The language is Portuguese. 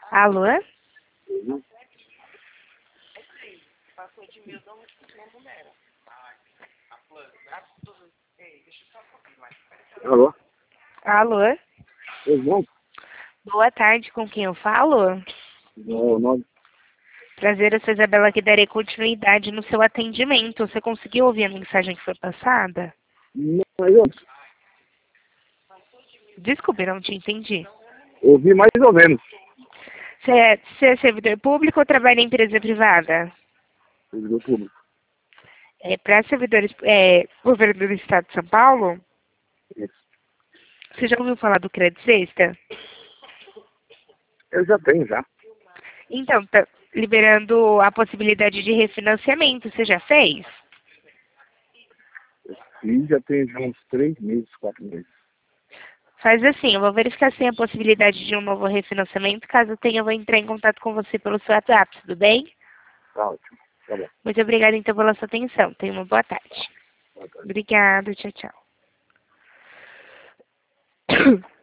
Alô? Alô? Alô? Não, Boa tarde, com quem eu falo? não, Prazer, eu sou Isabela, que darei continuidade no seu atendimento. Você conseguiu ouvir a mensagem que foi passada? não, mas eu Desculpe, não te entendi. ouvi mais ou menos. Você é servidor público ou trabalha em empresa privada? Do público. Para servidores, governo do estado de São Paulo, Isso. você já ouviu falar do Crédito Sexta? Eu já tenho, já. Então, tá liberando a possibilidade de refinanciamento. Você já fez? E já tem já uns 3 meses, 4 meses. Faz assim, eu vou verificar se tem a possibilidade de um novo refinanciamento. Caso tenha, eu vou entrar em contato com você pelo seu WhatsApp, tudo bem? Tá ótimo. Tá bom. Muito obrigada, então, pela sua atenção. Tenha uma boa tarde. Tá, tá. Obrigada, tchau, tchau.